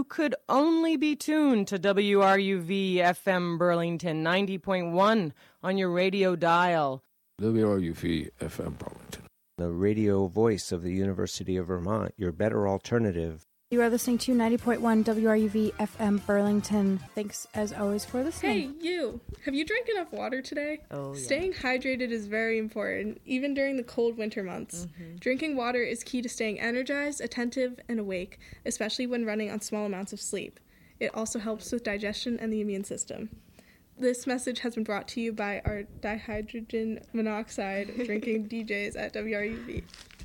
could only be tuned to WRUV FM Burlington 90.1 on your radio dial. WRUV FM Burlington. The radio voice of the University of Vermont, your better alternative. You are listening to 90.1 WRUV FM Burlington. Thanks, as always, for listening. Hey, you! Have you drank enough water today? Oh, yeah. Staying hydrated is very important, even during the cold winter months. Drinking water is key to staying energized, attentive, and awake, especially when running on small amounts of sleep. It also helps with digestion and the immune system. This message has been brought to you by our dihydrogen monoxide drinking DJs at WRUV.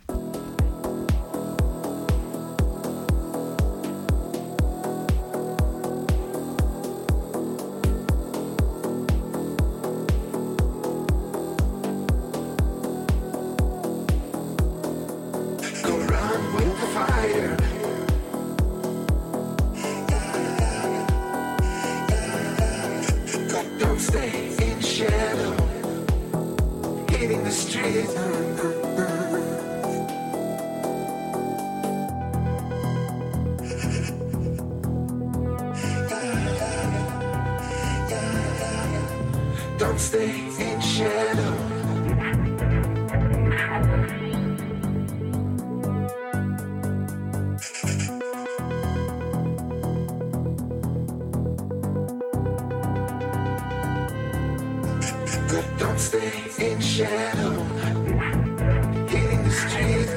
Don't stay in shadow. Don't stay in shadow. Hitting the street.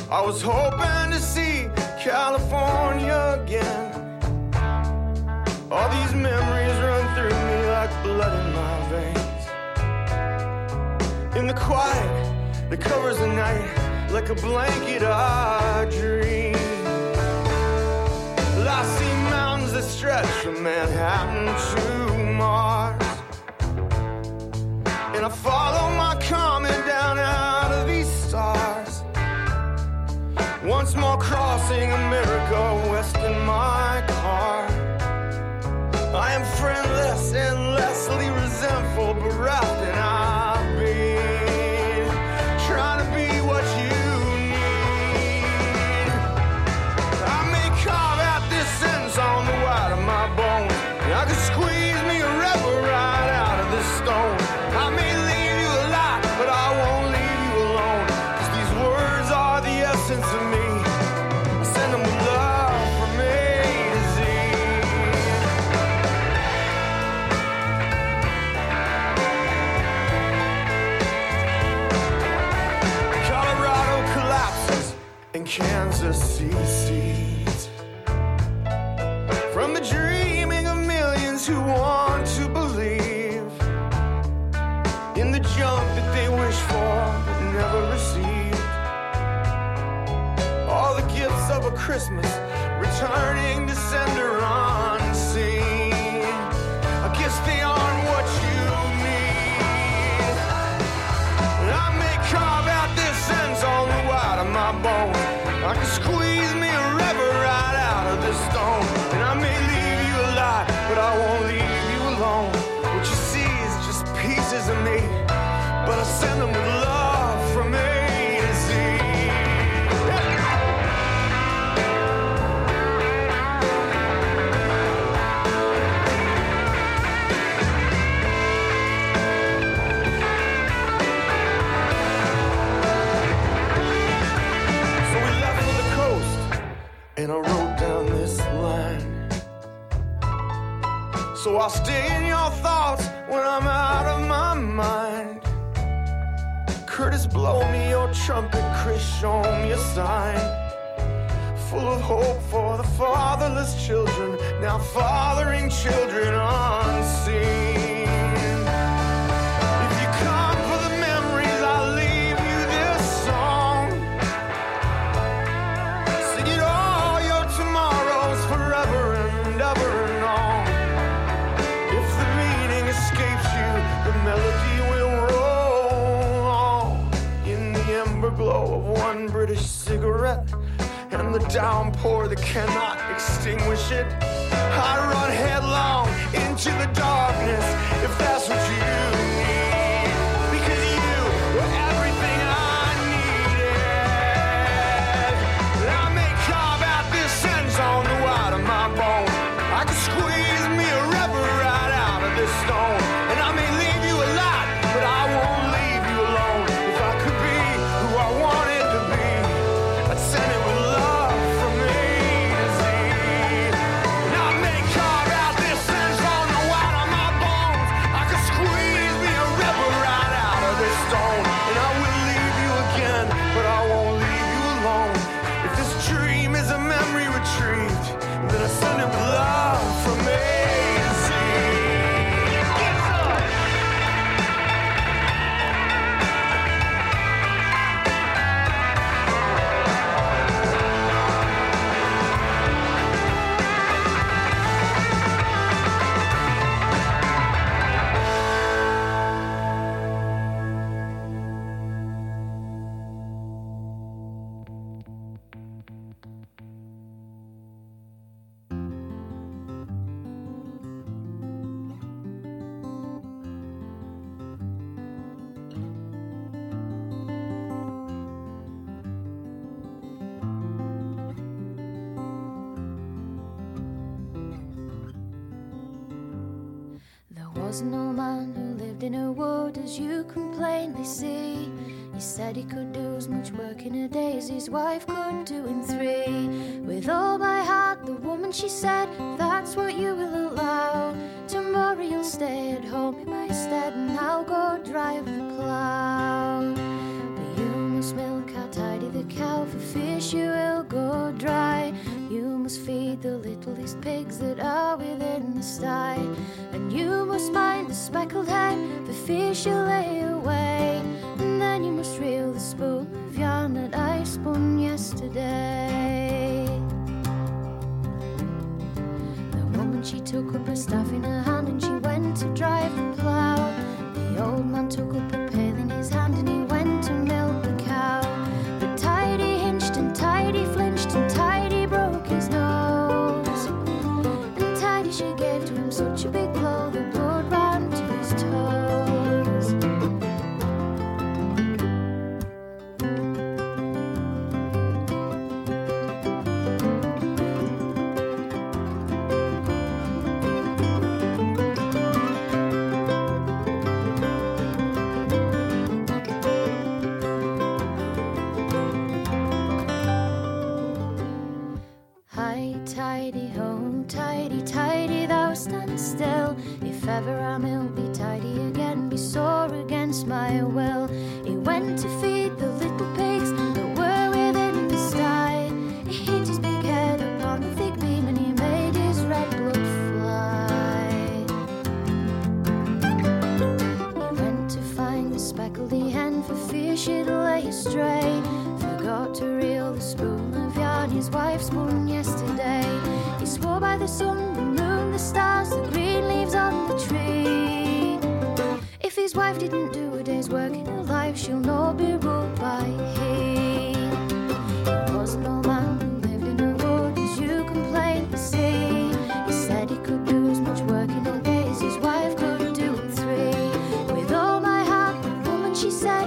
I was hoping to see California again. All these memories run through me like blood in my veins. In the quiet that covers the night, like a blanket I dream. Well, I see mountains that stretch from Manhattan to Mars, and I follow my comet down out of these stars. Once more crossing America west in my car. I am friendless, endlessly resentful, bereft, and I've been trying to be what you need. I may carve out this sentence on the white of my bones, and I could squeeze me a rebel right out of this stone. I may leave you alive, but I won't leave you alone, 'cause these words are the essence of me. I send them with love from A to Z. Colorado collapses and Kansas secedes from the dreaming of millions who want to believe in the junk that they wish for but never received. All the gifts of a Christmas returning to sender unseen. I guess they aren't what you need. And I may carve out this sentence on the white of my bone. I can squeeze me a river right out of this stone. And I may leave you alive, but I won't leave you alone. What you see is just pieces of me, but I send them with love from A to Z. So we left for the coast, and I wrote down this line. So I'll stay in your thoughts when I'm out of my mind. Curtis, blow me your trumpet. Chris, show me a sign. Full of hope for the fatherless children, now fathering children unseen. If you come for the memories, I'll leave you this song. Sing it all your tomorrows forever and ever and on. If the meaning escapes you, the melody will roll on. In the ember glow of one British cigarette and the downpour that cannot extinguish it, I run headlong into the darkness, if that's what you need. Because you were everything I needed. And I may carve out this sentence on the white of my bone. I can squeeze me a river right out of this stone. And I may leave you alive, but I won't leave you alone. If I could be who I wanted to be, I'd send it with love from A to Z. And I may carve out this sentence on the white of my bones. I could squeeze me a river right out of this stone. And I will leave you again, but I won't leave you alone. If this dream is a memory retrieved, then I send it with love from A to Z. There was no man who lived in a wood as you can plainly see. He said he could do as much work in a day as his wife could do in 3. With all my heart, the woman she said, that's what you will allow. Tomorrow you'll stay at home in my stead and I'll go drive the plough. But you must milk or tidy the cow for fear fish you will go dry. You must feed the littlest pigs that are within the sty, and you must mind the speckled hen for fish you lay away. And then you must reel the spool of yarn that I spun yesterday. The woman, she took up her staff in her hand and she went to drive the plough. The old man took up a pail in his hand and he went to milk the cow. But Tidy hinched and Tidy flinched and Tidy broke his nose. And Tidy, she gave to him such a big blow the blood ran to his toes. Tidy ho, tidy, tidy, thou stand still. If ever I will be tidy again, be sore against my will. He went to feed the little pigs that were within the sty. He hit his big head upon the thick beam and he made his red blood fly. He went to find the speckledy hen for fear she'd lay astray. Forgot to reel the spool of yarn his wife spun yesterday. He swore by the sun, the moon, the stars, the green leaves on the tree. If his wife didn't do a day's work in her life, she'll not be ruled by he. He was an old man who lived in a wood, as you can plainly see. He said he could do as much work in a day as his wife could do in 3. With all my heart, the woman, she said,